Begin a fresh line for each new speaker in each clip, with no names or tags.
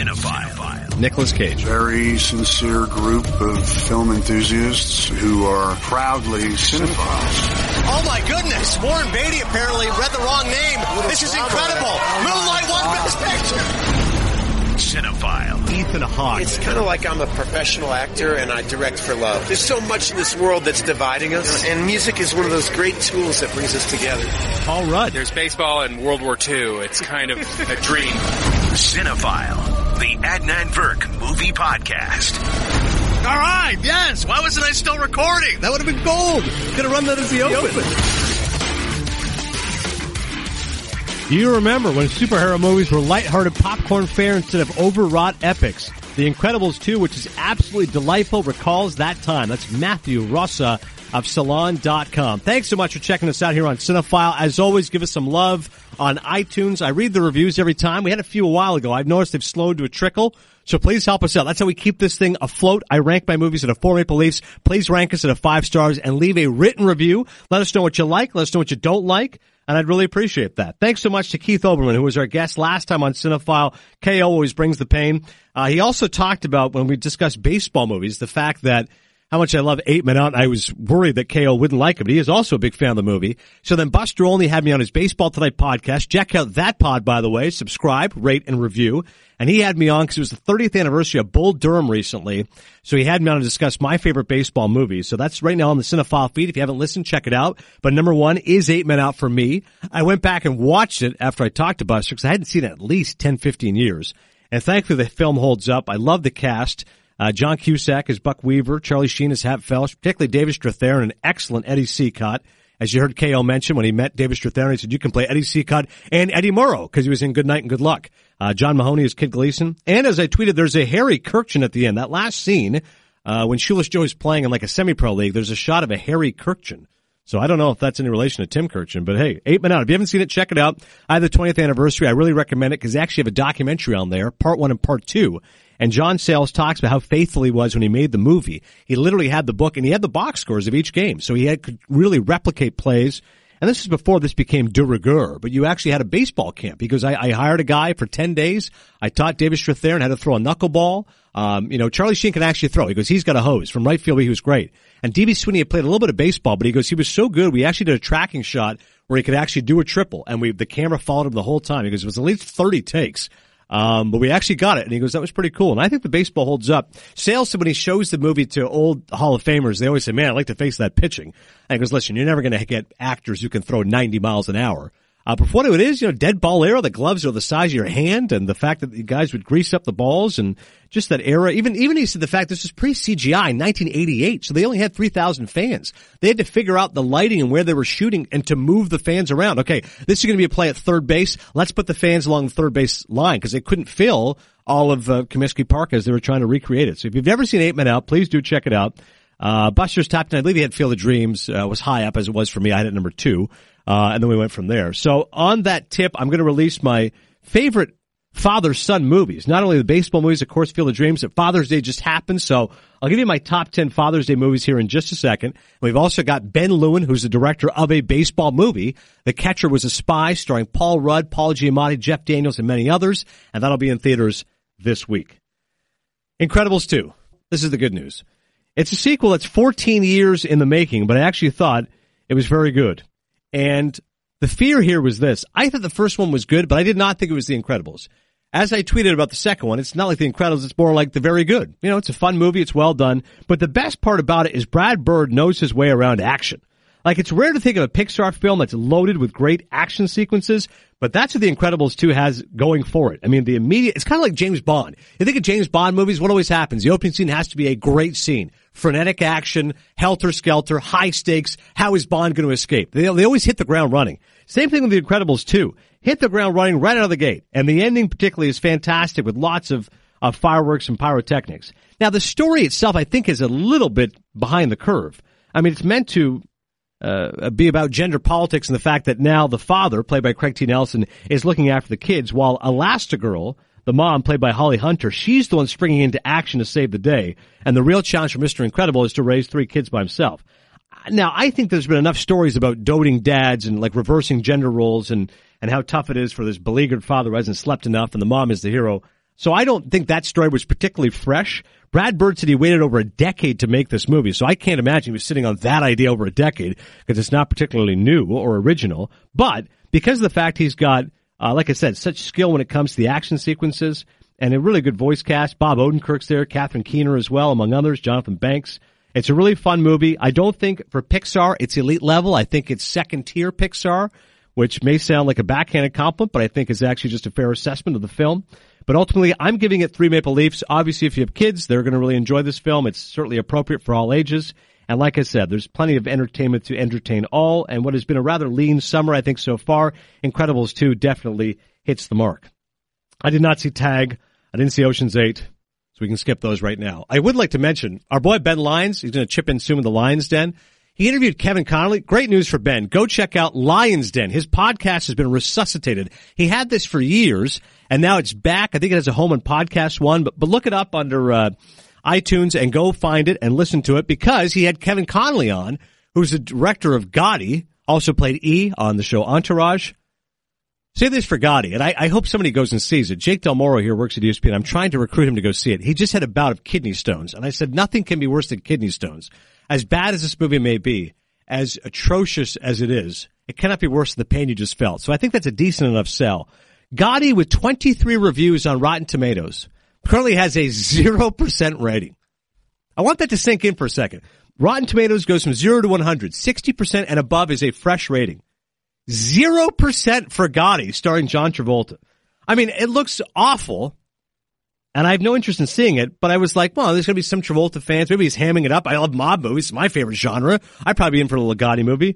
Cinephile.
Nicolas Cage.
Very sincere group of film enthusiasts who are proudly cinephiles.
Oh my goodness! Warren Beatty apparently read the wrong name. This is incredible. Moonlight won Best Picture.
Cinephile.
Ethan Hawke.
It's kind of like I'm a professional actor and I direct for love. There's so much in this world that's dividing us, and music is one of those great tools that brings us together.
Paul Rudd.
There's baseball and World War II. It's kind of a dream.
Cinephile, the Adnan Virk movie podcast.
All right, yes. Why wasn't I still recording? That would have been gold. Could have run that as the open. Do you remember when superhero movies were lighthearted popcorn fare instead of overwrought epics? The Incredibles 2, which is absolutely delightful, recalls that time. That's Matthew Rossa of Salon.com. Thanks so much for checking us out here on Cinephile. As always, give us some love on iTunes. I read the reviews every time. We had a few a while ago. I've noticed they've slowed to a trickle. So please help us out. That's how we keep this thing afloat. I rank my movies at a 4 Maple Leafs. Please rank us at a 5 stars and leave a written review. Let us know what you like. Let us know what you don't like. And I'd really appreciate that. Thanks so much to Keith Olbermann, who was our guest last time on Cinephile. KO always brings the pain. He also talked about, when we discussed baseball movies, the fact that how much I love 8 Men Out. I was worried that KO wouldn't like it, but he is also a big fan of the movie. So then Buster Olney had me on his Baseball Tonight podcast. Check out that pod, by the way. Subscribe, rate, and review. And he had me on because it was the 30th anniversary of Bull Durham recently. So he had me on to discuss my favorite baseball movies. So that's right now on the Cinephile feed. If you haven't listened, check it out. But number 1 is 8 Men Out for me. I went back and watched it after I talked to Buster because I hadn't seen it at least 10, 15 years. And thankfully the film holds up. I love the cast. John Cusack as Buck Weaver, Charlie Sheen as Hap Felsch, particularly David Strathairn, an excellent Eddie Seacott. As you heard KO mention, when he met David Strathairn, he said, you can play Eddie Seacott and Eddie Murrow, because he was in Good Night and Good Luck. John Mahoney as Kid Gleason. And as I tweeted, there's a Harry Kirkchen at the end. That last scene, when Shoeless Joe is playing in like a semi-pro league, there's a shot of a Harry Kirkchen. So I don't know if that's any relation to Tim Kirkchen, but hey, 8 Men Out. If you haven't seen it, check it out. I have the 20th anniversary. I really recommend it because they actually have a documentary on there, part 1 and part 2. And John Sayles talks about how faithful he was when he made the movie. He literally had the book and he had the box scores of each game. So he could really replicate plays. And this is before this became de rigueur, but you actually had a baseball camp because I hired a guy for 10 days. I taught David Strathairn how to throw a knuckleball. Charlie Sheen can actually throw. He goes, he's got a hose. From right field, he was great. And D.B. Sweeney had played a little bit of baseball, but he goes, he was so good, we actually did a tracking shot where he could actually do a triple. And the camera followed him the whole time. He goes, it was at least 30 takes. But we actually got it. And he goes, that was pretty cool. And I think the baseball holds up. Sayles said when he shows the movie to old Hall of Famers, they always say, man, I'd like to face that pitching. And he goes, listen, you're never going to get actors who can throw 90 miles an hour. But for what it is, dead ball era, the gloves are the size of your hand, and the fact that the guys would grease up the balls, and just that era. Even he said the fact this was pre-CGI, 1988, so they only had 3,000 fans. They had to figure out the lighting and where they were shooting and to move the fans around. Okay, this is going to be a play at third base. Let's put the fans along the third base line, because they couldn't fill all of Comiskey Park as they were trying to recreate it. So if you've never seen 8 Men Out, please do check it out. Buster's top 10, I believe he had Field of Dreams, was high up as it was for me. I had it number 2. And then we went from there. So on that tip, I'm going to release my favorite father-son movies. Not only the baseball movies, of course, Field of Dreams, but Father's Day just happened. So I'll give you my top 10 Father's Day movies here in just a second. We've also got Ben Lewin, who's the director of a baseball movie. The Catcher Was a Spy, starring Paul Rudd, Paul Giamatti, Jeff Daniels, and many others. And that'll be in theaters this week. Incredibles 2. This is the good news. It's a sequel that's 14 years in the making, but I actually thought it was very good. And the fear here was this. I thought the first one was good, but I did not think it was The Incredibles. As I tweeted about the second one, it's not like The Incredibles, it's more like The Very Good. It's a fun movie, it's well done. But the best part about it is Brad Bird knows his way around action. Like, it's rare to think of a Pixar film that's loaded with great action sequences, but that's what The Incredibles 2 has going for it. I mean, it's kind of like James Bond. You think of James Bond movies, what always happens? The opening scene has to be a great scene. Frenetic action, helter-skelter, high stakes. How is Bond going to escape? They always hit the ground running. Same thing with The Incredibles 2. Hit the ground running right out of the gate. And the ending particularly is fantastic with lots of fireworks and pyrotechnics. Now, the story itself, I think, is a little bit behind the curve. I mean, it's meant to be about gender politics and the fact that now the father, played by Craig T. Nelson, is looking after the kids, while Elastigirl, the mom, played by Holly Hunter, she's the one springing into action to save the day. And the real challenge for Mr. Incredible is to raise 3 kids by himself. Now, I think there's been enough stories about doting dads and like reversing gender roles and how tough it is for this beleaguered father who hasn't slept enough and the mom is the hero. So I don't think that story was particularly fresh. Brad Bird said he waited over a decade to make this movie, so I can't imagine he was sitting on that idea over a decade because it's not particularly new or original. But because of the fact he's got, like I said, such skill when it comes to the action sequences and a really good voice cast, Bob Odenkirk's there, Catherine Keener as well, among others, Jonathan Banks. It's a really fun movie. I don't think for Pixar it's elite level. I think it's second-tier Pixar, which may sound like a backhanded compliment, but I think is actually just a fair assessment of the film. But ultimately, I'm giving it 3 Maple Leafs. Obviously, if you have kids, they're going to really enjoy this film. It's certainly appropriate for all ages. And like I said, there's plenty of entertainment to entertain all. And what has been a rather lean summer, I think, so far, Incredibles 2 definitely hits the mark. I did not see Tag. I didn't see Ocean's 8. So we can skip those right now. I would like to mention our boy Ben Lyons. He's going to chip in soon with the Lions Den. He interviewed Kevin Connolly. Great news for Ben. Go check out Lions Den. His podcast has been resuscitated. He had this for years, and now it's back. I think it has a home on Podcast One, but look it up under iTunes and go find it and listen to it because he had Kevin Connolly on, who's the director of Gotti, also played E on the show Entourage. Say this for Gotti, and I hope somebody goes and sees it. Jake Del Moro here works at ESPN. I'm trying to recruit him to go see it. He just had a bout of kidney stones, and I said nothing can be worse than kidney stones. As bad as this movie may be, as atrocious as it is, it cannot be worse than the pain you just felt. So I think that's a decent enough sell. Gotti, with 23 reviews on Rotten Tomatoes, currently has a 0% rating. I want that to sink in for a second. Rotten Tomatoes goes from 0 to 100. 60% and above is a fresh rating. 0% for Gotti, starring John Travolta. I mean, it looks awful, and I have no interest in seeing it, but I was like, well, there's going to be some Travolta fans. Maybe he's hamming it up. I love mob movies. It's my favorite genre. I'd probably be in for a little Gotti movie.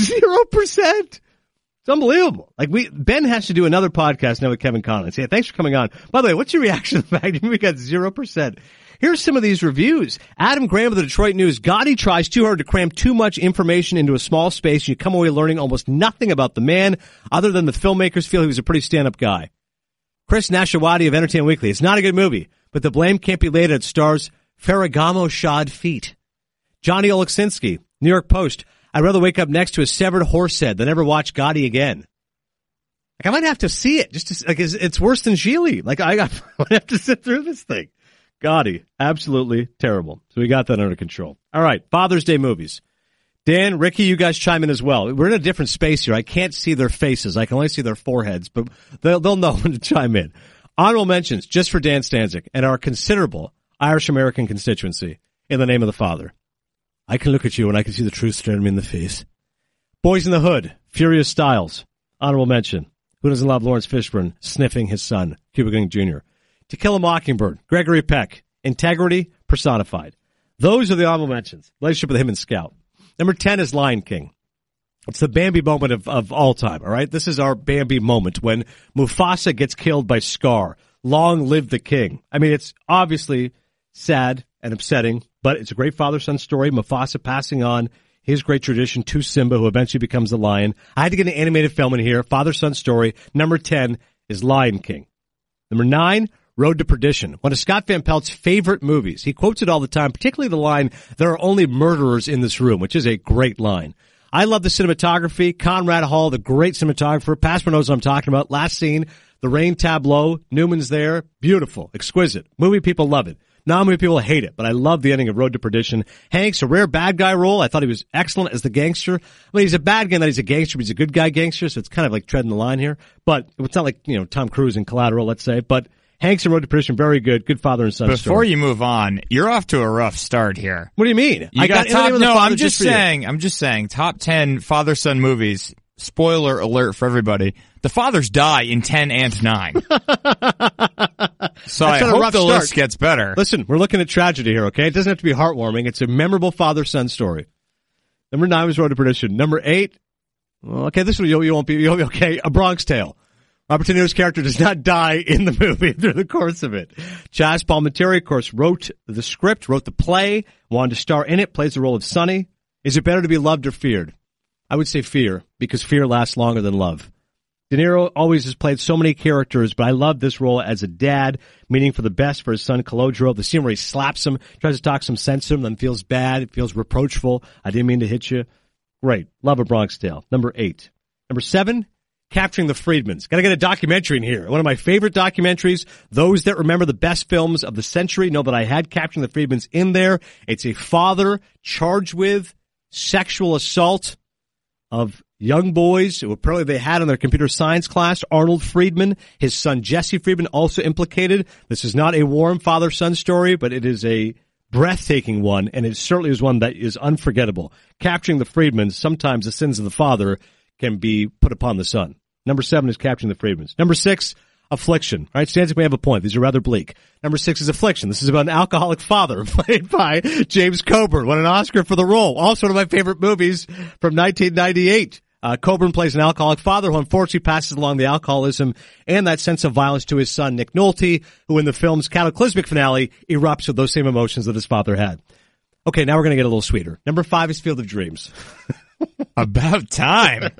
0%. It's unbelievable. Like, Ben has to do another podcast now with Kevin Connolly. Say, hey, thanks for coming on. By the way, what's your reaction to the fact that we got 0%? Here's some of these reviews. Adam Graham of the Detroit News. Gotti tries too hard to cram too much information into a small space. You come away learning almost nothing about the man other than the filmmakers feel he was a pretty stand-up guy. Chris Nashawati of Entertainment Weekly. It's not a good movie, but the blame can't be laid at stars Ferragamo-shod feet. Johnny Oleksinski, New York Post. I'd rather wake up next to a severed horse head than ever watch Gotti again. Like, I might have to see it. It's worse than Gigli. Like, I might have to sit through this thing. Gotti, absolutely terrible. So we got that under control. All right, Father's Day movies. Dan, Ricky, you guys chime in as well. We're in a different space here. I can't see their faces. I can only see their foreheads, but they'll know when to chime in. Honorable mentions, just for Dan Stanzik and our considerable Irish-American constituency, In the Name of the Father. I can look at you and I can see the truth staring me in the face. Boys in the Hood, Furious Styles. Honorable mention. Who doesn't love Lawrence Fishburne sniffing his son, Cuba Gooding Jr.? To Kill a Mockingbird, Gregory Peck, Integrity Personified. Those are the honorable mentions. Relationship with him and Scout. Number 10 is Lion King. It's the Bambi moment of all time, all right? This is our Bambi moment when Mufasa gets killed by Scar. Long live the king. I mean, it's obviously sad and upsetting, but it's a great father-son story. Mufasa passing on his great tradition to Simba, who eventually becomes the lion. I had to get an animated film in here. Father-son story. Number 10 is Lion King. Number 9, Road to Perdition, one of Scott Van Pelt's favorite movies. He quotes it all the time, particularly the line, there are only murderers in this room, which is a great line. I love the cinematography. Conrad Hall, the great cinematographer. Passman knows what I'm talking about. Last scene, the rain tableau. Newman's there. Beautiful. Exquisite. Movie people love it. Non-movie people hate it, but I love the ending of Road to Perdition. Hanks, a rare bad guy role. I thought he was excellent as the gangster. I mean, he's a bad guy, that he's a gangster, but he's a good guy gangster, so it's kind of like treading the line here. But it's not like, Tom Cruise in Collateral, let's say, but Hanks and Road to Perdition, very good. Good father and son story.
Before you move on, you're off to a rough start here.
What do you mean?
I'm just saying, top 10 father-son movies. Spoiler alert for everybody. The fathers die in 10 and 9. So I hope the list gets better.
Listen, we're looking at tragedy here, okay? It doesn't have to be heartwarming. It's a memorable father-son story. Number 9 was Road to Perdition. Number 8, okay, this one you'll be okay. A Bronx Tale. Robert De Niro's character does not die in the movie through the course of it. Chaz Palminteri, of course, wrote the script, wrote the play, wanted to star in it, plays the role of Sonny. Is it better to be loved or feared? I would say fear, because fear lasts longer than love. De Niro always has played so many characters, but I love this role as a dad, meaning for the best for his son, Calogero. The scene where he slaps him, tries to talk some sense to him, then feels bad, feels reproachful. I didn't mean to hit you. Great. Love A Bronx Tale. Number 8. Number 7, Capturing the Freedmans. Got to get a documentary in here. One of my favorite documentaries. Those that remember the best films of the century know that I had Capturing the Freedmans in there. It's a father charged with sexual assault of young boys who apparently they had in their computer science class. Arnold Friedman, his son Jesse Friedman, also implicated. This is not a warm father-son story, but it is a breathtaking one, and it certainly is one that is unforgettable. Capturing the Freedmans, sometimes the sins of the father can be put upon the son. Number 7 is Capturing the Freedmans. Number 6, Affliction. All right, Stanzik may have a point. These are rather bleak. Number 6 is Affliction. This is about an alcoholic father played by James Coburn. Won an Oscar for the role. Also one of my favorite movies from 1998. Coburn plays an alcoholic father who unfortunately passes along the alcoholism and that sense of violence to his son, Nick Nolte, who in the film's cataclysmic finale erupts with those same emotions that his father had. Okay, now we're going to get a little sweeter. Number 5 is Field of Dreams.
About time.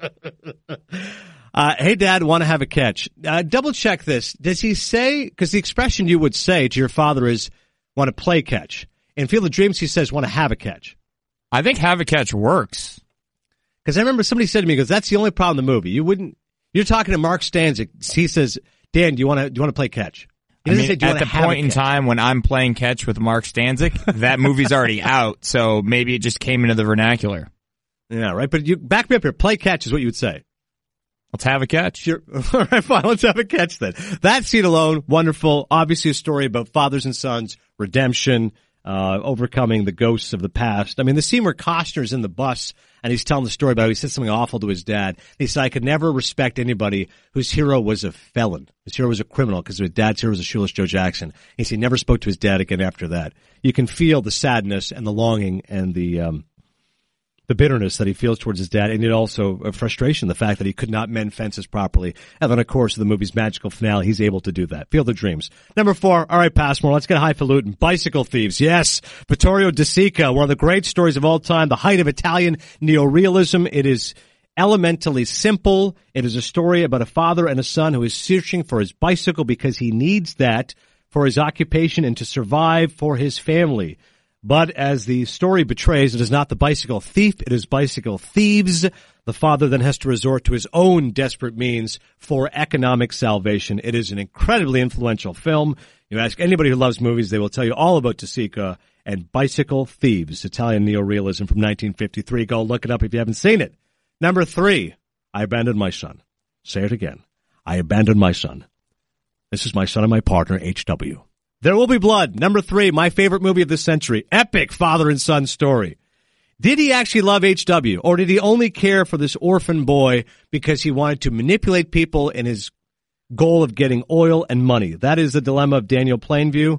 Hey, Dad, want to have a catch? Double check this. Does he say, because the expression you would say to your father is want to play catch. In Field of Dreams, he says want to have a catch.
I think have a catch works.
Because I remember somebody said to me, because that's the only problem in the movie. You're talking to Mark Stanzik. He says, Dan, do you want to play catch? He doesn't say, do you
at the point in time when I'm playing catch with Mark Stanzik, that movie's already out, so maybe it just came into the vernacular.
Yeah, right. But you back me up here. Play catch is what you would say.
Let's have a catch.
All right, fine. Let's have a catch then. That scene alone, wonderful. Obviously a story about fathers and sons, redemption, overcoming the ghosts of the past. I mean, the scene where Costner's in the bus and he's telling the story about how he said something awful to his dad. He said, I could never respect anybody whose hero was a felon. His hero was a criminal because his dad's hero was a shoeless Joe Jackson. He said he never spoke to his dad again after that. You can feel the sadness and the longing and the bitterness that he feels towards his dad, and it also a frustration, the fact that he could not mend fences properly. And then, of course, the movie's magical finale, he's able to do that. Field of Dreams. Number 4, all right, Passmore, let's get highfalutin. Bicycle Thieves. Yes, Vittorio De Sica, one of the great stories of all time, the height of Italian neorealism. It is elementally simple. It is a story about a father and a son who is searching for his bicycle because he needs that for his occupation and to survive for his family. But as the story betrays, it is not the bicycle thief, it is bicycle thieves. The father then has to resort to his own desperate means for economic salvation. It is an incredibly influential film. You ask anybody who loves movies, they will tell you all about De Sica and Bicycle Thieves, Italian neorealism from 1953. Go look it up if you haven't seen it. Number 3, I abandoned my son. Say it again. I abandoned my son. This is my son and my partner, H.W. There Will Be Blood. Number 3, my favorite movie of the century. Epic father and son story. Did he actually love H.W., or did he only care for this orphan boy because he wanted to manipulate people in his goal of getting oil and money? That is the dilemma of Daniel Plainview.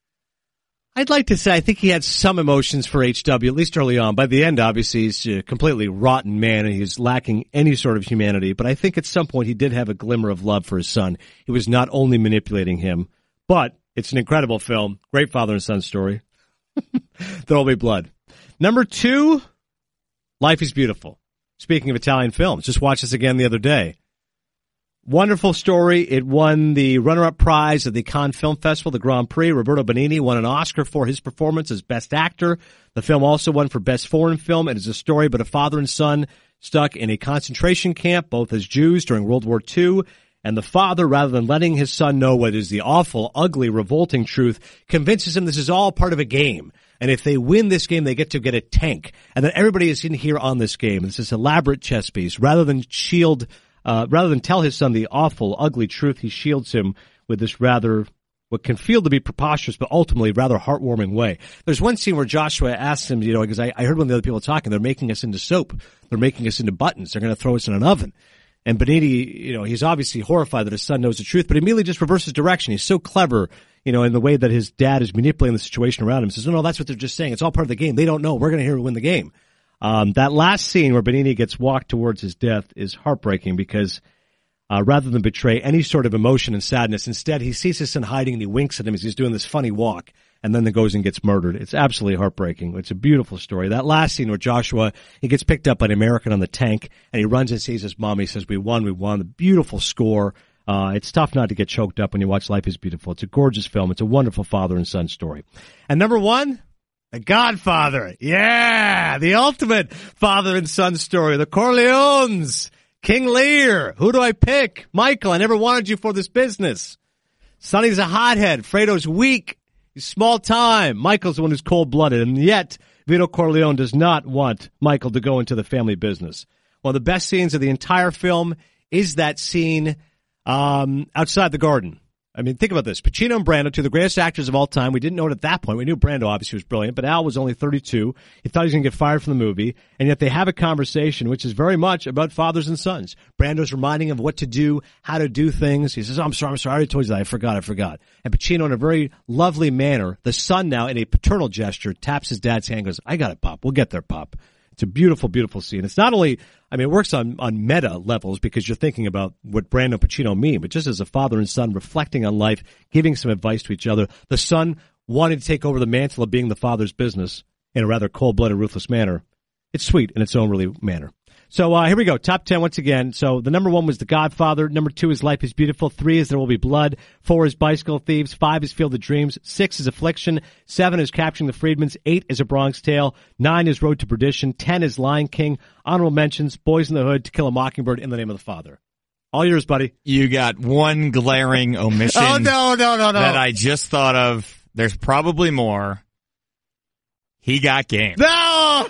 I'd like to say I think he had some emotions for H.W., at least early on. By the end, obviously, he's a completely rotten man and he's lacking any sort of humanity. But I think at some point he did have a glimmer of love for his son. He was not only manipulating him, but it's an incredible film. Great father and son story. There Will Be Blood. Number 2, Life is Beautiful. Speaking of Italian films, just watched this again the other day. Wonderful story. It won the runner-up prize at the Cannes Film Festival, the Grand Prix. Roberto Benigni won an Oscar for his performance as Best Actor. The film also won for Best Foreign Film. It is a story about a father and son stuck in a concentration camp, both as Jews during World War II. And the father, rather than letting his son know what is the awful, ugly, revolting truth, convinces him this is all part of a game. And if they win this game, they get to get a tank. And that everybody is in here on this game. It's this elaborate chess piece. Rather than tell his son the awful, ugly truth, he shields him with this rather, what can feel to be preposterous, but ultimately rather heartwarming way. There's one scene where Joshua asks him, because I heard one of the other people talking, they're making us into soap. They're making us into buttons. They're going to throw us in an oven. And Benigni, he's obviously horrified that his son knows the truth, but immediately just reverses direction. He's so clever, in the way that his dad is manipulating the situation around him. He says, no, that's what they're just saying. It's all part of the game. They don't know. We're going to hear who win the game. That last scene where Benigni gets walked towards his death is heartbreaking because rather than betray any sort of emotion and sadness, instead he sees his son hiding and he winks at him as he's doing this funny walk. And then goes and gets murdered. It's absolutely heartbreaking. It's a beautiful story. That last scene where Joshua, he gets picked up by an American on the tank, and he runs and sees his mom. He says, we won. The beautiful score. It's tough not to get choked up when you watch Life is Beautiful. It's a gorgeous film. It's a wonderful father and son story. And number 1, The Godfather. Yeah, the ultimate father and son story. The Corleones. King Lear, who do I pick? Michael, I never wanted you for this business. Sonny's a hothead. Fredo's weak. He's small time. Michael's the one who's cold-blooded, and yet Vito Corleone does not want Michael to go into the family business. One of the best scenes of the entire film is that scene outside the garden. I mean, think about this. Pacino and Brando, two of the greatest actors of all time. We didn't know it at that point. We knew Brando obviously was brilliant, but Al was only 32. He thought he was going to get fired from the movie, and yet they have a conversation which is very much about fathers and sons. Brando's reminding him of what to do, how to do things. He says, I'm sorry, I already told you that. I forgot. And Pacino, in a very lovely manner, the son now, in a paternal gesture, taps his dad's hand and goes, I got it, Pop. We'll get there, Pop. It's a beautiful, beautiful scene. It's not only, I mean, it works on meta levels because you're thinking about what Brando and Pacino mean, but just as a father and son reflecting on life, giving some advice to each other. The son wanting to take over the mantle of being the father's business in a rather cold-blooded, ruthless manner. It's sweet in its own really manner. So here we go. Top 10 once again. So the number 1 was The Godfather. Number 2 is Life is Beautiful. 3 is There Will Be Blood. 4 is Bicycle Thieves. 5 is Field of Dreams. 6 is Affliction. 7 is Capturing the Freedmans. 8 is A Bronx Tale. 9 is Road to Perdition. 10 is Lion King. Honorable mentions, Boys in the Hood, To Kill a Mockingbird, In the Name of the Father. All yours, buddy.
You got one glaring omission.
Oh, no.
That I just thought of. There's probably more. He Got Game.
No!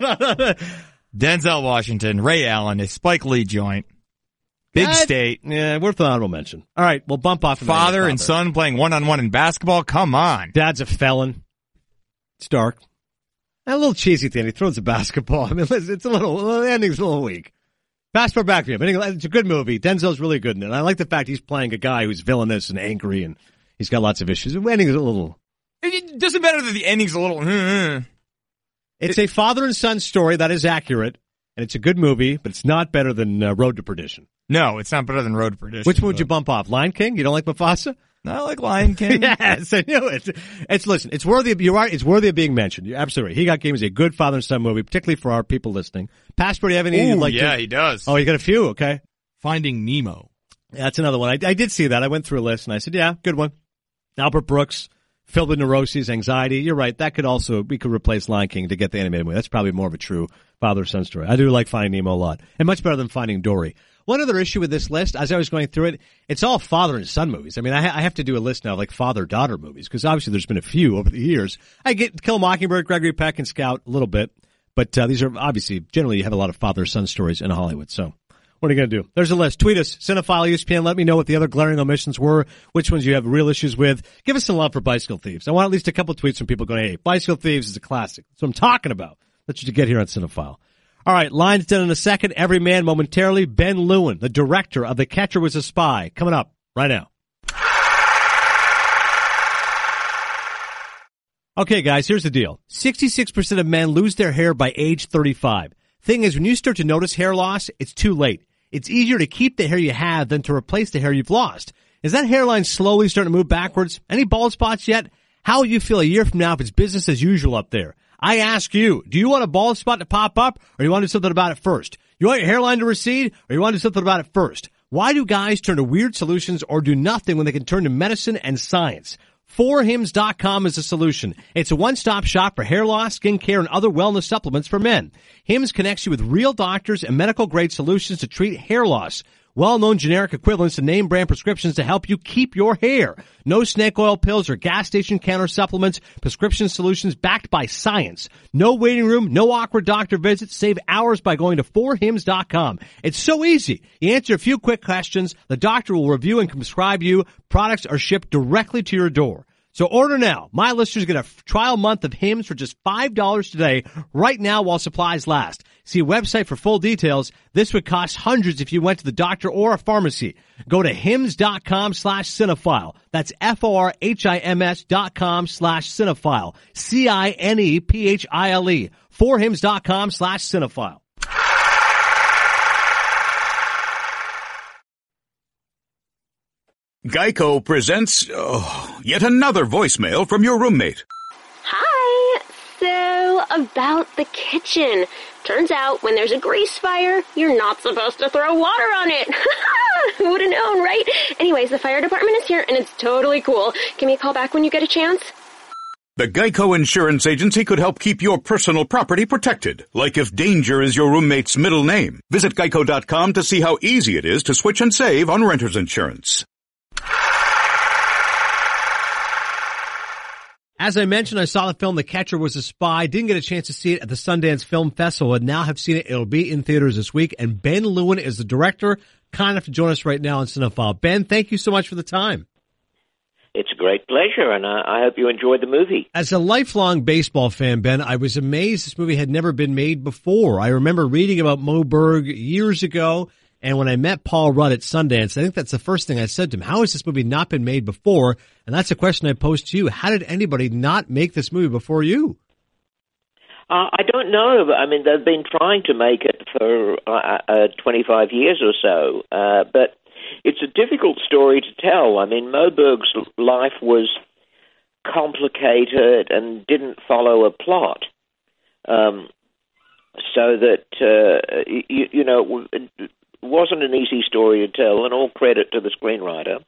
Denzel Washington, Ray Allen, a Spike Lee joint. Big State.
Yeah, worth an honorable mention. All right, we'll bump off.
Father and son playing one-on-one in basketball. Come on.
Dad's a felon. It's dark. A little cheesy at the end. He throws a basketball. I mean, it's the ending's a little weak. Fast forward back to him. It's a good movie. Denzel's really good in it. And I like the fact he's playing a guy who's villainous and angry, and he's got lots of issues. The ending's a little...
It doesn't matter that the ending's a little...
It's a father and son story that is accurate, and it's a good movie, but it's not better than Road to Perdition.
No, it's not better than Road to Perdition.
Which one would you bump off? Lion King? You don't like Mufasa?
No, I like Lion King.
Yes, I knew it. Listen, it's worthy of, you're right, it's worthy of being mentioned. You're absolutely right. He Got Game is a good father and son movie, particularly for our people listening. Passport, do you have any you'd like to?
Yeah, he does.
Oh, you got a few? Okay.
Finding Nemo.
Yeah, that's another one. I did see that. I went through a list, and I said, yeah, good one. Albert Brooks. Filled with neuroses, anxiety. You're right. That could also, we could replace Lion King to get the animated movie. That's probably more of a true father-son story. I do like Finding Nemo a lot. And much better than Finding Dory. One other issue with this list, as I was going through it, it's all father and son movies. I mean, I have to do a list now of like father-daughter movies, because obviously there's been a few over the years. I get Kill a Mockingbird, Gregory Peck, and Scout a little bit. But these are obviously, generally you have a lot of father-son stories in Hollywood. So what are you going to do? There's a list. Tweet us, Cinephile ESPN. Let me know what the other glaring omissions were, which ones you have real issues with. Give us some love for Bicycle Thieves. I want at least a couple tweets from people going, hey, Bicycle Thieves is a classic. That's what I'm talking about. That's what you get here on Cinephile. All right, lines done in a second. Every man momentarily. Ben Lewin, the director of The Catcher Was a Spy. Coming up right now. Okay, guys, here's the deal. 66% of men lose their hair by age 35. Thing is, when you start to notice hair loss, it's too late. It's easier to keep the hair you have than to replace the hair you've lost. Is that hairline slowly starting to move backwards? Any bald spots yet? How will you feel a year from now if it's business as usual up there? I ask you, do you want a bald spot to pop up, or you want to do something about it first? You want your hairline to recede, or you want to do something about it first? Why do guys turn to weird solutions or do nothing when they can turn to medicine and science? 4hims.com is a solution. It's a one-stop shop for hair loss, skincare, and other wellness supplements for men. Hims connects you with real doctors and medical-grade solutions to treat hair loss. Well-known generic equivalents to name-brand prescriptions to help you keep your hair. No snake oil pills or gas station counter supplements. Prescription solutions backed by science. No waiting room, no awkward doctor visits. Save hours by going to 4hims.com. It's so easy. You answer a few quick questions. The doctor will review and prescribe you. Products are shipped directly to your door. So order now. My listeners get a trial month of Hims for just $5 today, right now while supplies last. See a website for full details. This would cost hundreds if you went to the doctor or a pharmacy. Go to hims.com/cinephile. That's FORHIMS.com/cinephile. CINEPHILE. 4hims.com/cinephile.
Geico presents yet another voicemail from your roommate.
Hi. So, about the kitchen. Turns out when there's a grease fire, you're not supposed to throw water on it. Who would have known, right? Anyways, the fire department is here and it's totally cool. Give me a call back when you get a chance.
The Geico Insurance Agency could help keep your personal property protected, like if danger is your roommate's middle name. Visit geico.com to see how easy it is to switch and save on renter's insurance.
As I mentioned, I saw the film The Catcher Was a Spy. Didn't get a chance to see it at the Sundance Film Festival, but now have seen it. It'll be in theaters this week. And Ben Lewin is the director. Kind enough to join us right now on Cinephile. Ben, thank you so much for the time.
It's a great pleasure, and I hope you enjoyed the movie.
As a lifelong baseball fan, Ben, I was amazed this movie had never been made before. I remember reading about Moberg years ago, and when I met Paul Rudd at Sundance, I think that's the first thing I said to him. How has this movie not been made before? And that's a question I posed to you. How did anybody not make this movie before you?
I don't know. I mean, they've been trying to make it for 25 years or so, but it's a difficult story to tell. I mean, Moberg's life was complicated and didn't follow a plot, so that, it wasn't an easy story to tell, and all credit to the screenwriter.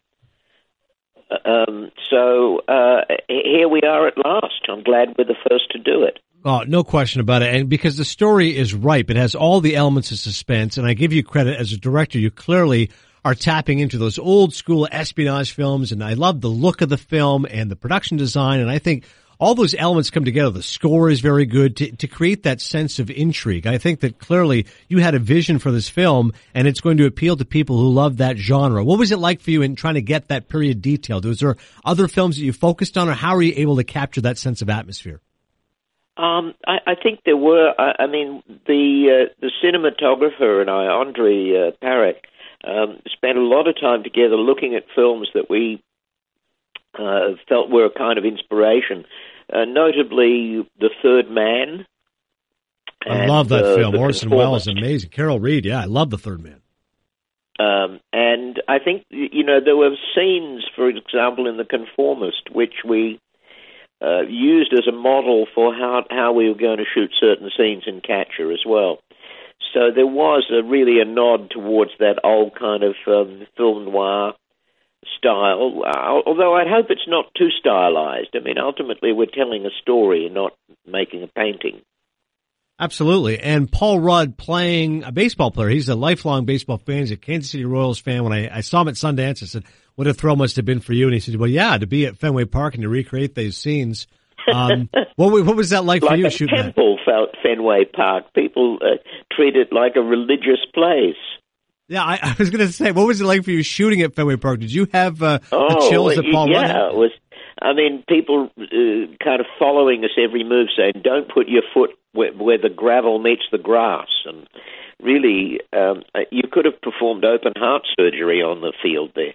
So here we are at last. I'm glad we're the first to do it.
Oh, no question about it. And because the story is ripe, it has all the elements of suspense, and I give you credit as a director. You clearly are tapping into those old school espionage films, and I love the look of the film and the production design, and I think all those elements come together. The score is very good to create that sense of intrigue. I think that clearly you had a vision for this film, and it's going to appeal to people who love that genre. What was it like for you in trying to get that period detailed? Was there other films that you focused on, or how were you able to capture that sense of atmosphere?
I think there were. I mean, the cinematographer and I, Andre Parek, spent a lot of time together looking at films that we felt were a kind of inspiration, notably The Third Man.
I love that film. Orson Welles is amazing. Carol Reed, yeah, I love The Third Man.
And I think, there were scenes, for example, in The Conformist, which we used as a model for how we were going to shoot certain scenes in Catcher as well. So there was really a nod towards that old kind of film noir style, although I hope it's not too stylized. I mean, ultimately we're telling a story and not making a painting.
Absolutely. And Paul Rudd playing a baseball player. He's a lifelong baseball fan. He's a Kansas City Royals fan. When I saw him at Sundance, I said, what a thrill must have been for you. And he said, well, yeah, to be at Fenway Park and to recreate those scenes. What was that like for you shooting that? Like a
temple felt Fenway Park. People treat it like a religious place.
Yeah, I was going to say, what was it like for you shooting at Fenway Park? Did you have the chills that Paul Rudd had?
Yeah, it was. I mean, people kind of following us every move, saying, don't put your foot where the gravel meets the grass. And really, you could have performed open heart surgery on the field there.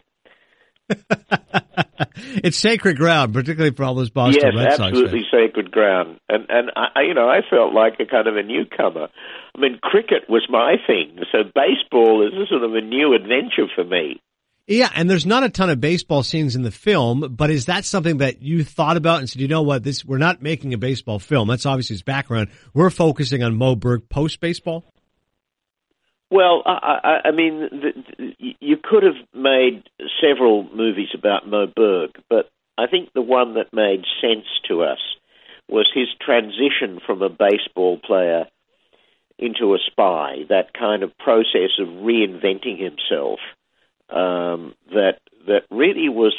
It's sacred ground, particularly for all those Boston Red Sox fans.
Yes, absolutely sacred ground. And I felt like a kind of a newcomer. I mean, cricket was my thing, so baseball is a sort of a new adventure for me.
Yeah, and there's not a ton of baseball scenes in the film, but is that something that you thought about and said, you know what, we're not making a baseball film. That's obviously his background. We're focusing on Moberg post-baseball?
Well, I mean, you could have made several movies about Moberg, but I think the one that made sense to us was his transition from a baseball player into a spy, that kind of process of reinventing himself, that really was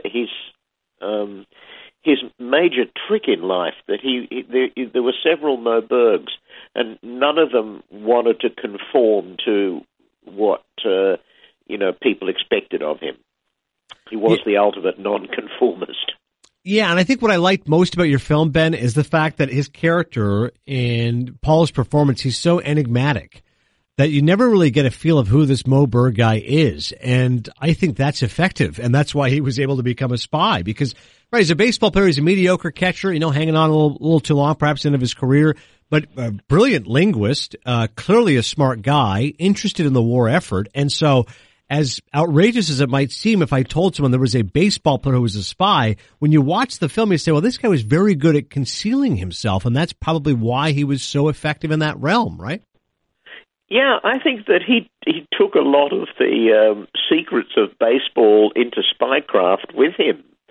his major trick in life. That there were several Mobergs, and none of them wanted to conform to what people expected of him. He was the ultimate nonconformist.
Yeah, and I think what I liked most about your film, Ben, is the fact that his character in Paul's performance, he's so enigmatic that you never really get a feel of who this Moberg guy is. And I think that's effective, and that's why he was able to become a spy. Because, right, he's a baseball player, he's a mediocre catcher, hanging on a little too long, perhaps the end of his career, but a brilliant linguist, clearly a smart guy, interested in the war effort. And so, as outrageous as it might seem if I told someone there was a baseball player who was a spy, when you watch the film, you say, well, this guy was very good at concealing himself, and that's probably why he was so effective in that realm, right?
Yeah, I think that he took a lot of the secrets of baseball into spycraft with him.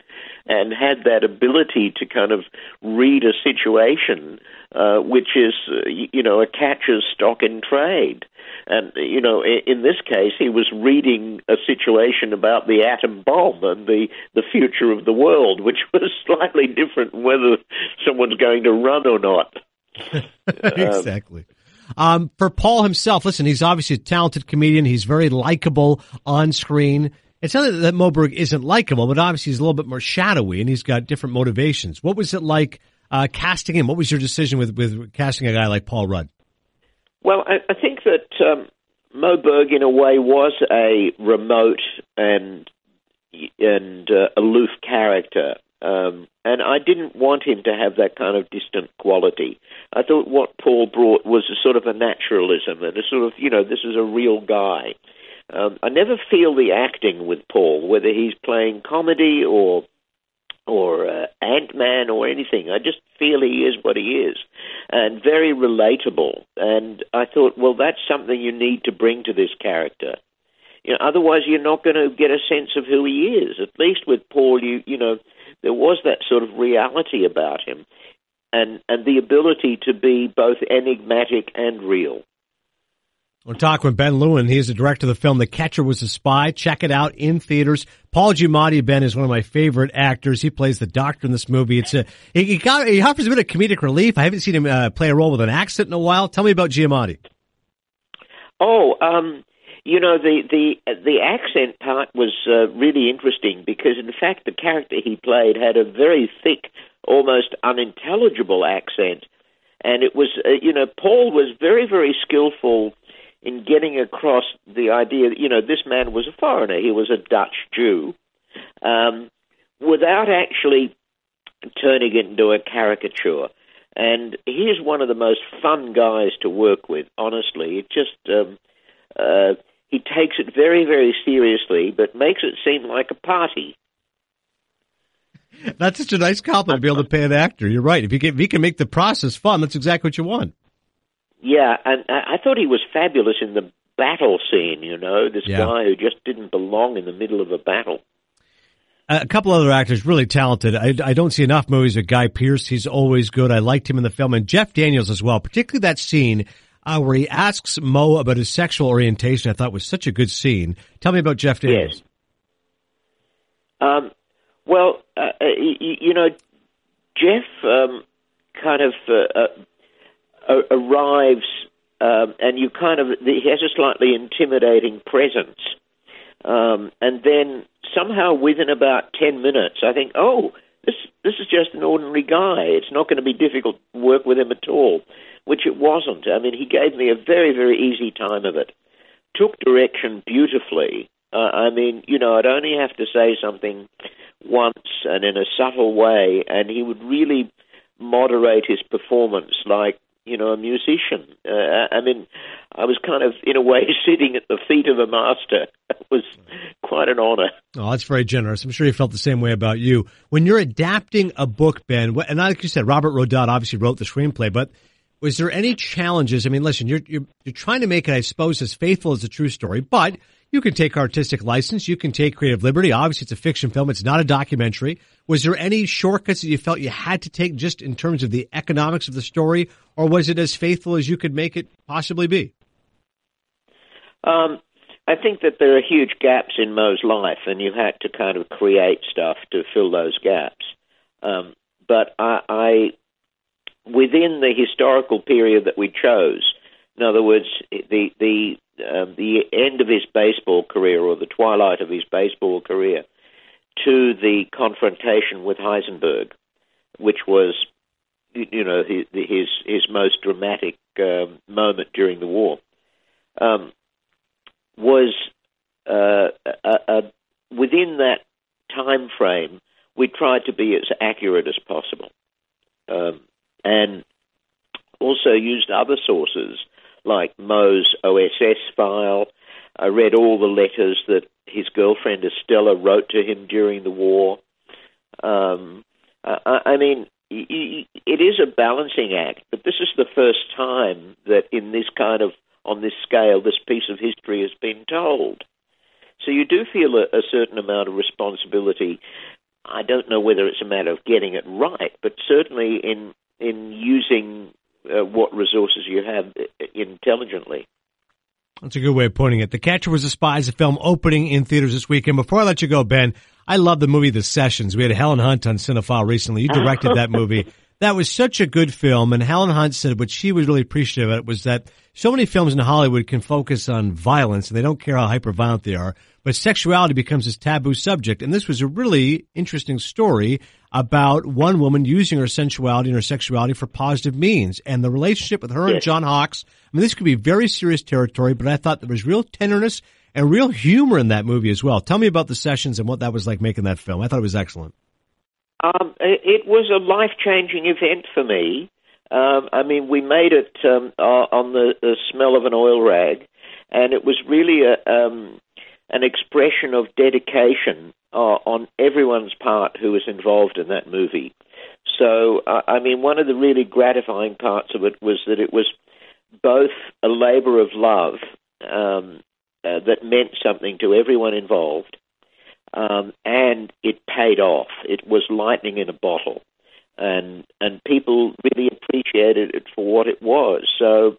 and had that ability to kind of read a situation, which is, a catcher's stock in trade. And, in this case, he was reading a situation about the atom bomb and the future of the world, which was slightly different whether someone's going to run or not.
Exactly. For Paul himself, listen, he's obviously a talented comedian. He's very likable on screen. It's not that Moberg isn't likable, but obviously he's a little bit more shadowy and he's got different motivations. What was it like casting him? What was your decision with casting a guy like Paul Rudd?
Well, I think that Moberg, in a way, was a remote and aloof character, and I didn't want him to have that kind of distant quality. I thought what Paul brought was a sort of a naturalism and a sort of, this is a real guy. I never feel the acting with Paul, whether he's playing comedy or Ant-Man or anything. I just feel he is what he is, and very relatable. And I thought, well, that's something you need to bring to this character. Otherwise you're not going to get a sense of who he is. At least with Paul, there was that sort of reality about him, and the ability to be both enigmatic and real.
We're talking with Ben Lewin. He is the director of the film The Catcher Was a Spy. Check it out in theaters. Paul Giamatti, Ben, is one of my favorite actors. He plays the doctor in this movie. He offers a bit of comedic relief. I haven't seen him play a role with an accent in a while. Tell me about Giamatti.
Oh, the accent part was really interesting because, in fact, the character he played had a very thick, almost unintelligible accent. And it was, Paul was very, very skillful in getting across the idea that, this man was a foreigner. He was a Dutch Jew, without actually turning it into a caricature. And he's one of the most fun guys to work with, honestly. It just, he takes it very, very seriously, but makes it seem like a party.
That's such a nice compliment to be able to pay an actor. You're right. If he can make the process fun, that's exactly what you want.
Yeah, and I thought he was fabulous in the battle scene, this guy who just didn't belong in the middle of a battle.
A couple other actors, really talented. I don't see enough movies with Guy Pearce. He's always good. I liked him in the film. And Jeff Daniels as well, particularly that scene where he asks Mo about his sexual orientation. I thought was such a good scene. Tell me about Jeff Daniels.
Yes. Jeff kind of arrives, and he has a slightly intimidating presence. And then somehow within about 10 minutes, I think, this is just an ordinary guy. It's not going to be difficult to work with him at all, which it wasn't. I mean, he gave me a very, very easy time of it. Took direction beautifully. I'd only have to say something once and in a subtle way, and he would really moderate his performance like, a musician. I was kind of, in a way, sitting at the feet of a master. It was quite an honor.
Oh, that's very generous. I'm sure you felt the same way about you. When you're adapting a book, Ben, and like you said, Robert Rodat obviously wrote the screenplay, but was there any challenges? I mean, listen, you're trying to make it, I suppose, as faithful as a true story, but you can take artistic license. You can take creative liberty. Obviously, it's a fiction film. It's not a documentary. Was there any shortcuts that you felt you had to take just in terms of the economics of the story, or was it as faithful as you could make it possibly be?
I think that there are huge gaps in Mo's life, and you had to kind of create stuff to fill those gaps. But I within the historical period that we chose, in other words, the end of his baseball career or the twilight of his baseball career to the confrontation with Heisenberg, which was, his most dramatic moment during the war, was within that time frame. We tried to be as accurate as possible, and also used other sources like Mo's OSS file. I read all the letters that his girlfriend Estella wrote to him during the war. It is a balancing act, but this is the first time that on this scale, this piece of history has been told. So you do feel a certain amount of responsibility. I don't know whether it's a matter of getting it right, but certainly in using what resources you have intelligently.
That's a good way of putting it. The Catcher Was a Spy is a film opening in theaters this weekend. Before I let you go, Ben, I love the movie The Sessions. We had Helen Hunt on Cinephile recently. You directed that movie. That was such a good film, and Helen Hunt said what she was really appreciative of it was that so many films in Hollywood can focus on violence, and they don't care how hyper-violent they are, but sexuality becomes this taboo subject. And this was a really interesting story about one woman using her sensuality and her sexuality for positive means. And the relationship with her and John Hawkes, I mean, this could be very serious territory, but I thought there was real tenderness and real humor in that movie as well. Tell me about The Sessions and what that was like making that film. I thought it was excellent.
It was a life-changing event for me. I mean, we made it on the smell of an oil rag, and it was really an expression of dedication on everyone's part who was involved in that movie. So, I mean, one of the really gratifying parts of it was that it was both a labor of love that meant something to everyone involved, and it paid off. It was lightning in a bottle, and people really appreciated it for what it was. So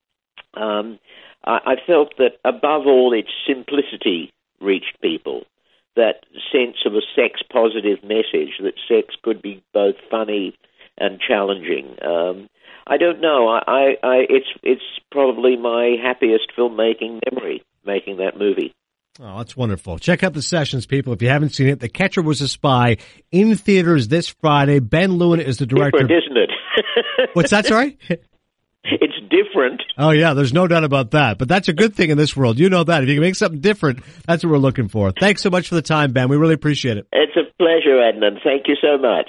I felt that above all, its simplicity reached people, that sense of a sex-positive message, that sex could be both funny and challenging. I don't know. It's probably my happiest filmmaking memory, making that movie.
Oh, that's wonderful. Check out The Sessions, people, if you haven't seen it. The Catcher Was a Spy in theaters this Friday. Ben Lewin is the director.
Different, isn't it?
What's that, sorry?
It's different.
Oh, yeah, there's no doubt about that. But that's a good thing in this world. You know that. If you can make something different, that's what we're looking for. Thanks so much for the time, Ben. We really appreciate it.
It's a pleasure, Adnan. Thank you so much.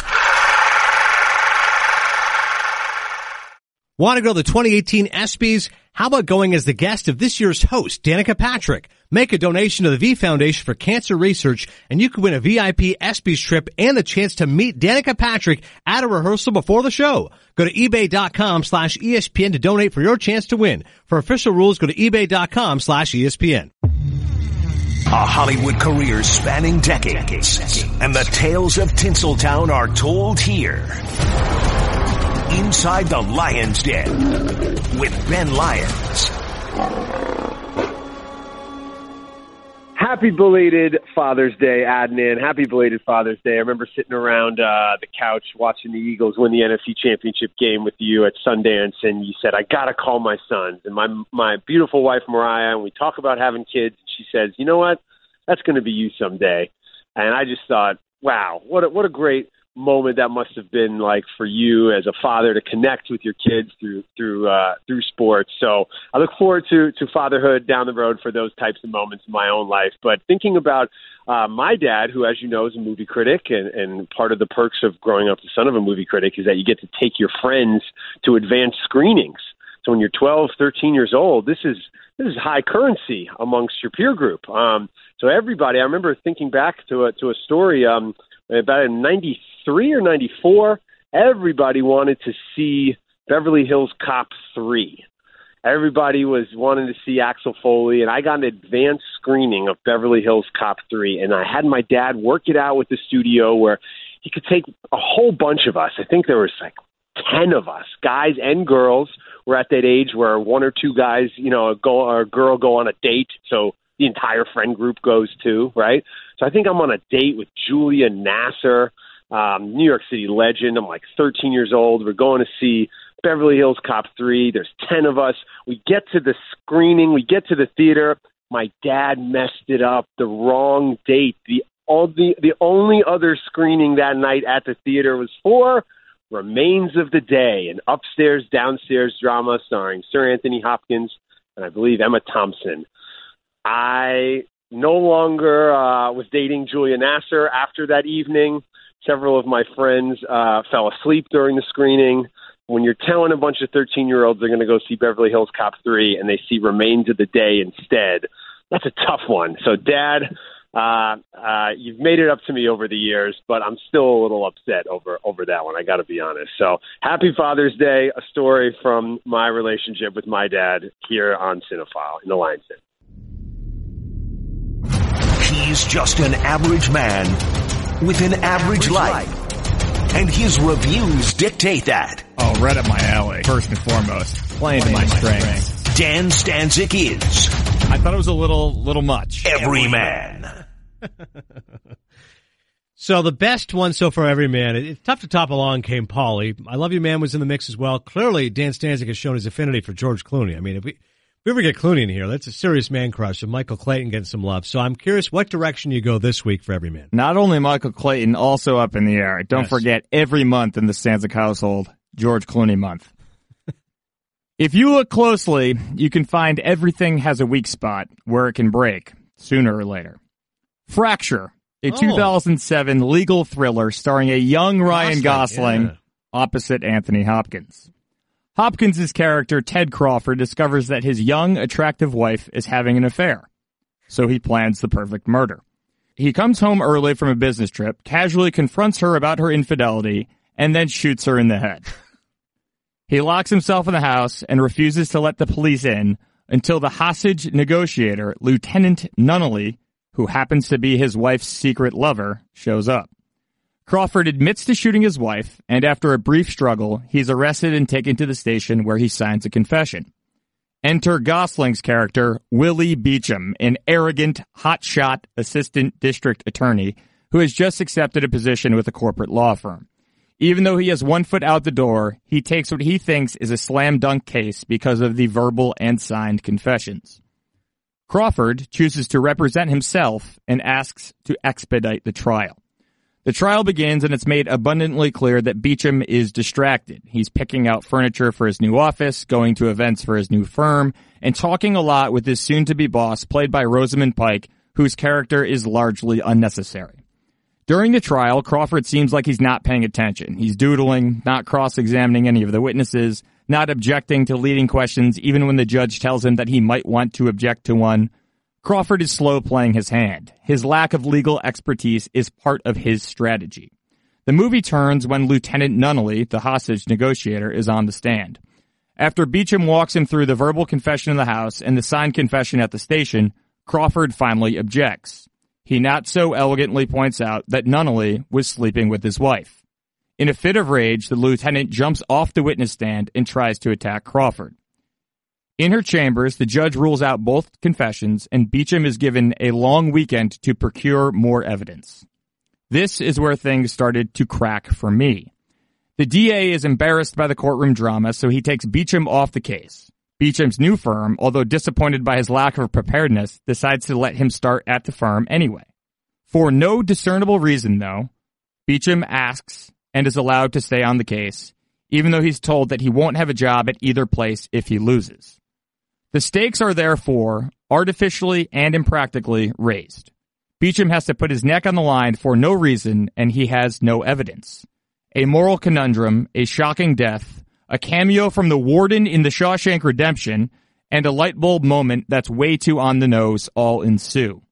Want to go to the 2018 ESPYs? How about going as the guest of this year's host, Danica Patrick? Make a donation to the V Foundation for Cancer Research, and you could win a VIP ESPYs trip and the chance to meet Danica Patrick at a rehearsal before the show. Go to ebay.com/ESPN to donate for your chance to win. For official rules, go to ebay.com/ESPN.
A Hollywood career spanning decades, and the tales of Tinseltown are told here. Inside the Lion's Den with Ben Lyons.
Happy belated Father's Day, Adnan. Happy belated Father's Day. I remember sitting around the couch watching the Eagles win the NFC Championship game with you at Sundance, and you said, I got to call my sons. And my beautiful wife, Mariah, and we talk about having kids, and she says, you know what? That's going to be you someday. And I just thought, wow, what a great moment that must have been like for you as a father to connect with your kids through sports. So I look forward to fatherhood down the road for those types of moments in my own life. But thinking about my dad, who, as you know, is a movie critic, and part of the perks of growing up the son of a movie critic is that you get to take your friends to advanced screenings. So when you're 12, 13 years old, this is high currency amongst your peer group. So everybody, I remember thinking back to a story about in 93 or 94, everybody wanted to see Beverly Hills Cop 3. Everybody was wanting to see Axel Foley, and I got an advanced screening of Beverly Hills Cop 3, and I had my dad work it out with the studio where he could take a whole bunch of us. I think there was like 10 of us, guys and girls. We're at that age where one or two guys, or a girl go on a date, so the entire friend group goes too, right? So I think I'm on a date with Julia Nasser, New York City legend. I'm like 13 years old. We're going to see Beverly Hills Cop 3. There's 10 of us. We get to the screening. We get to the theater. My dad messed it up. The wrong date. The only other screening that night at the theater was for Remains of the Day, an upstairs, downstairs drama starring Sir Anthony Hopkins and I believe Emma Thompson. I no longer was dating Julia Nasser after that evening. Several of my friends fell asleep during the screening. When you're telling a bunch of 13-year-olds they're going to go see Beverly Hills Cop 3 and they see Remains of the Day instead, that's a tough one. So, Dad, you've made it up to me over the years, but I'm still a little upset over that one. I got to be honest. So, happy Father's Day, a story from my relationship with my dad here on Cinephile in the Lion's Den.
He's just an average man with an average life. And his reviews dictate that.
Oh, right up my alley, first and foremost. Playing to my strengths.
Dan Stanzik is...
I thought it was a little much.
Everyman.
So the best one so far, Everyman. It's tough to top. Along Came Polly. I Love You Man was in the mix as well. Clearly, Dan Stanzik has shown his affinity for George Clooney. I mean, if we ever get Clooney in here, that's a serious man crush, and Michael Clayton getting some love. So I'm curious what direction you go this week for Everyman.
Not only Michael Clayton, also up in the air. Don't forget, every month in the Stanzik household, George Clooney month. If you look closely, you can find everything has a weak spot where it can break, sooner or later. Fracture, a 2007 legal thriller starring a young Ryan Gosling opposite Anthony Hopkins. Hopkins' character, Ted Crawford, discovers that his young, attractive wife is having an affair, so he plans the perfect murder. He comes home early from a business trip, casually confronts her about her infidelity, and then shoots her in the head. He locks himself in the house and refuses to let the police in until the hostage negotiator, Lieutenant Nunnally, who happens to be his wife's secret lover, shows up. Crawford admits to shooting his wife, and after a brief struggle, he's arrested and taken to the station where he signs a confession. Enter Gosling's character, Willie Beecham, an arrogant, hotshot assistant district attorney who has just accepted a position with a corporate law firm. Even though he has 1 foot out the door, he takes what he thinks is a slam dunk case because of the verbal and signed confessions. Crawford chooses to represent himself and asks to expedite the trial. The trial begins, and it's made abundantly clear that Beecham is distracted. He's picking out furniture for his new office, going to events for his new firm, and talking a lot with his soon-to-be boss, played by Rosamund Pike, whose character is largely unnecessary. During the trial, Crawford seems like he's not paying attention. He's doodling, not cross-examining any of the witnesses, not objecting to leading questions even when the judge tells him that he might want to object to one. Crawford is slow playing his hand. His lack of legal expertise is part of his strategy. The movie turns when Lieutenant Nunnally, the hostage negotiator, is on the stand. After Beecham walks him through the verbal confession in the house and the signed confession at the station, Crawford finally objects. He not so elegantly points out that Nunnally was sleeping with his wife. In a fit of rage, the lieutenant jumps off the witness stand and tries to attack Crawford. In her chambers, the judge rules out both confessions, and Beecham is given a long weekend to procure more evidence. This is where things started to crack for me. The DA is embarrassed by the courtroom drama, so he takes Beecham off the case. Beecham's new firm, although disappointed by his lack of preparedness, decides to let him start at the firm anyway. For no discernible reason, though, Beecham asks and is allowed to stay on the case, even though he's told that he won't have a job at either place if he loses. The stakes are therefore artificially and impractically raised. Beecham has to put his neck on the line for no reason, and he has no evidence. A moral conundrum, a shocking death, a cameo from the warden in The Shawshank Redemption, and a light bulb moment that's way too on the nose all ensue.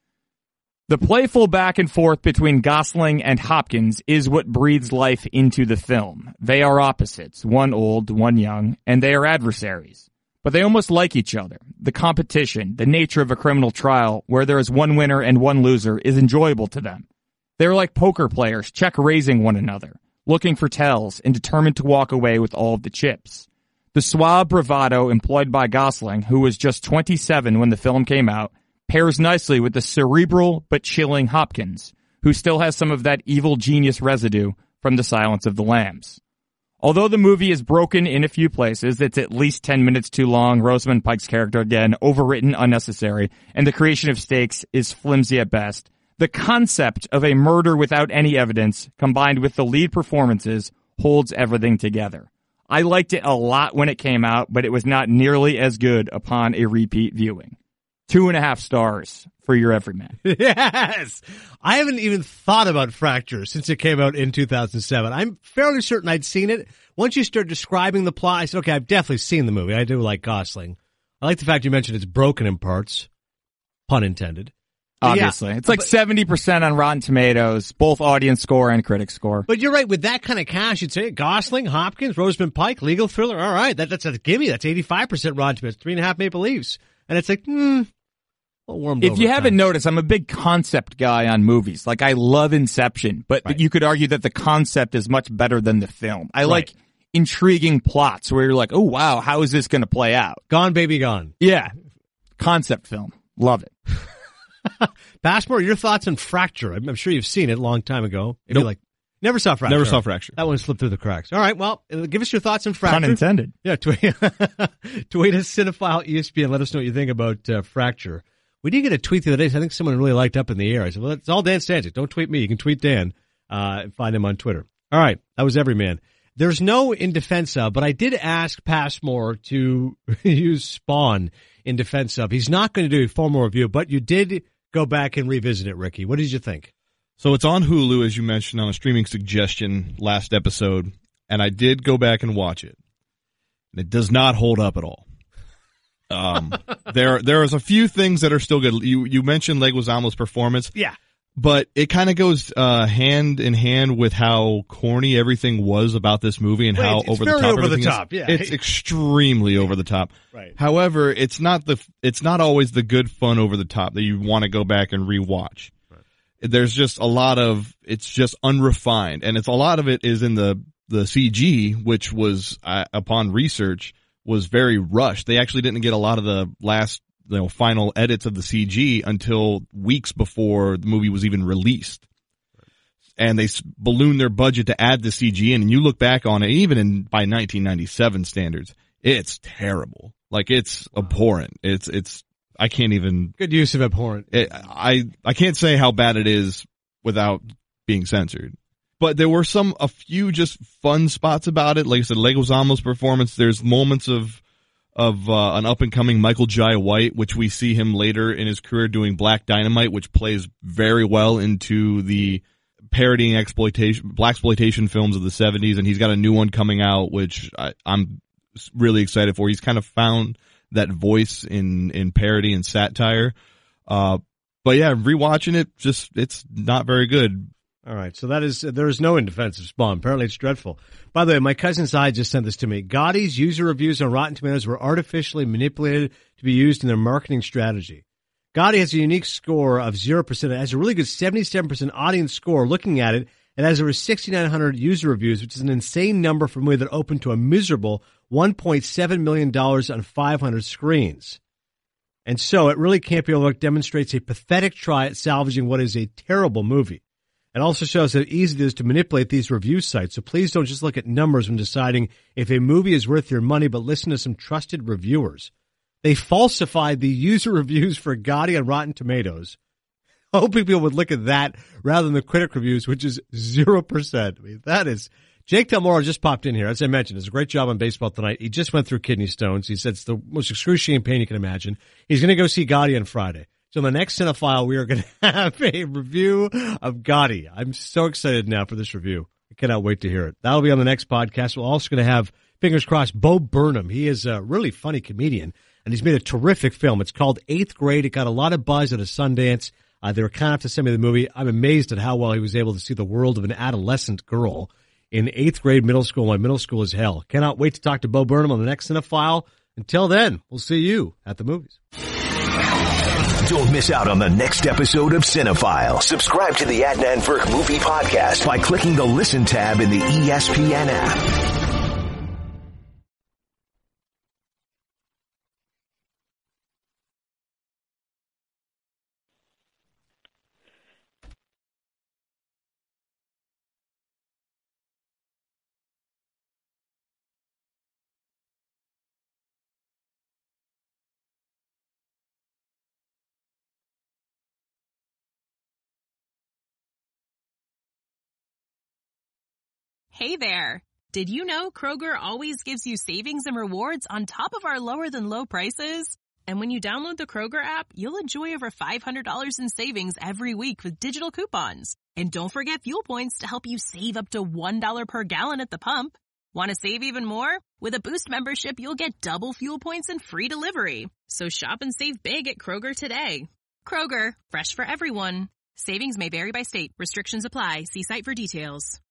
The playful back and forth between Gosling and Hopkins is what breathes life into the film. They are opposites, one old, one young, and they are adversaries. But they almost like each other. The competition, the nature of a criminal trial where there is one winner and one loser is enjoyable to them. They're like poker players check-raising one another, looking for tells and determined to walk away with all of the chips. The suave bravado employed by Gosling, who was just 27 when the film came out, pairs nicely with the cerebral but chilling Hopkins, who still has some of that evil genius residue from The Silence of the Lambs. Although the movie is broken in a few places, it's at least 10 minutes too long, Rosamund Pike's character, again, overwritten, unnecessary, and the creation of stakes is flimsy at best. The concept of a murder without any evidence, combined with the lead performances, holds everything together. I liked it a lot when it came out, but it was not nearly as good upon a repeat viewing. 2.5 stars for your Everyman.
Yes! I haven't even thought about Fracture since it came out in 2007. I'm fairly certain I'd seen it. Once you start describing the plot, I said, okay, I've definitely seen the movie. I do like Gosling. I like the fact you mentioned it's broken in parts. Pun intended.
Obviously. Yeah, it's like 70% on Rotten Tomatoes, both audience score and critic score.
But you're right. With that kind of cast, you'd say Gosling, Hopkins, Rosamund Pike, legal thriller. All right. That's a gimme. That's 85% Rotten Tomatoes, 3.5 Maple Leafs. And it's like,
If you haven't noticed, I'm a big concept guy on movies. Like, I love Inception, but you could argue that the concept is much better than the film. I like intriguing plots where you're like, oh, wow, how is this going to play out?
Gone, Baby, Gone.
Yeah. Concept film. Love it.
Passmore, your thoughts on Fracture? I'm sure you've seen it a long time ago. If
Nope.
you like, never saw Fracture.
Never saw Fracture.
That one slipped through the cracks. All right, well, give us your thoughts on Fracture.
Pun intended.
Yeah, tweet us Cinephile ESPN. Let us know what you think about Fracture. We did get a tweet the other day. So I think someone really liked Up in the Air. I said, well, it's all Dan Stanzik. Don't tweet me. You can tweet Dan and find him on Twitter. All right, that was Everyman. There's no in defense of, but I did ask Passmore to use Spawn in defense of. He's not going to do a formal review, but you did go back and revisit it, Ricky. What did you think?
So it's on Hulu, as you mentioned, on a streaming suggestion last episode, and I did go back and watch it. And it does not hold up at all. There is a few things that are still good. You mentioned Leguizamo's performance.
Yeah.
But it kind of goes hand in hand with how corny everything was about this movie and how over the top everything is.
Yeah.
It's extremely over the top.
Right.
However, it's not always the good fun over the top that you want to go back and rewatch. Right. There's just a lot of it's just unrefined, and a lot of it is in the CG, which was upon research was very rushed. They actually didn't get a lot of the last final edits of the CG until weeks before the movie was even released. And they ballooned their budget to add the CG in, and you look back on it, even by 1997 standards, it's terrible. Like, it's abhorrent. It's I can't even...
Good use of abhorrent.
I can't say how bad it is without being censored. But there were a few just fun spots about it. Like I said, Leguizamo's performance, there's moments of an up-and-coming Michael Jai White, which we see him later in his career doing Black Dynamite, which plays very well into the parodying blaxploitation films of the 70s, and he's got a new one coming out, which I'm really excited for. He's kind of found that voice in parody and satire. But yeah, rewatching it, it's not very good.
All right, so there is no in defense of Spawn. Apparently it's dreadful. By the way, my cousin Sai just sent this to me. Gotti's user reviews on Rotten Tomatoes were artificially manipulated to be used in their marketing strategy. Gotti has a unique score of 0%. It has a really good 77% audience score. Looking at it, it has over 6,900 user reviews, which is an insane number for a movie that opened to a miserable $1.7 million on 500 screens. And so it really can't be overlooked. Demonstrates a pathetic try at salvaging what is a terrible movie. It also shows how easy it is to manipulate these review sites. So please don't just look at numbers when deciding if a movie is worth your money, but listen to some trusted reviewers. They falsified the user reviews for Gotti on Rotten Tomatoes, hoping people would look at that rather than the critic reviews, which is 0%. I mean, that is... Jake Del Moro just popped in here. As I mentioned, does a great job on Baseball Tonight. He just went through kidney stones. He said it's the most excruciating pain you can imagine. He's going to go see Gotti on Friday. So in the next Cinephile, we are going to have a review of Gotti. I'm so excited now for this review. I cannot wait to hear it. That'll be on the next podcast. We're also going to have, fingers crossed, Bo Burnham. He is a really funny comedian, and he's made a terrific film. It's called 8th Grade. It got a lot of buzz at a Sundance. They were kind enough to send me the movie. I'm amazed at how well he was able to see the world of an adolescent girl in 8th grade middle school. My middle school is hell. Cannot wait to talk to Bo Burnham on the next Cinephile. Until then, we'll see you at the movies.
Don't miss out on the next episode of Cinephile. Subscribe to the Adnan Virk Movie Podcast by clicking the Listen tab in the ESPN app.
Hey there! Did you know Kroger always gives you savings and rewards on top of our lower-than-low prices? And when you download the Kroger app, you'll enjoy over $500 in savings every week with digital coupons. And don't forget fuel points to help you save up to $1 per gallon at the pump. Want to save even more? With a Boost membership, you'll get double fuel points and free delivery. So shop and save big at Kroger today. Kroger, fresh for everyone. Savings may vary by state. Restrictions apply. See site for details.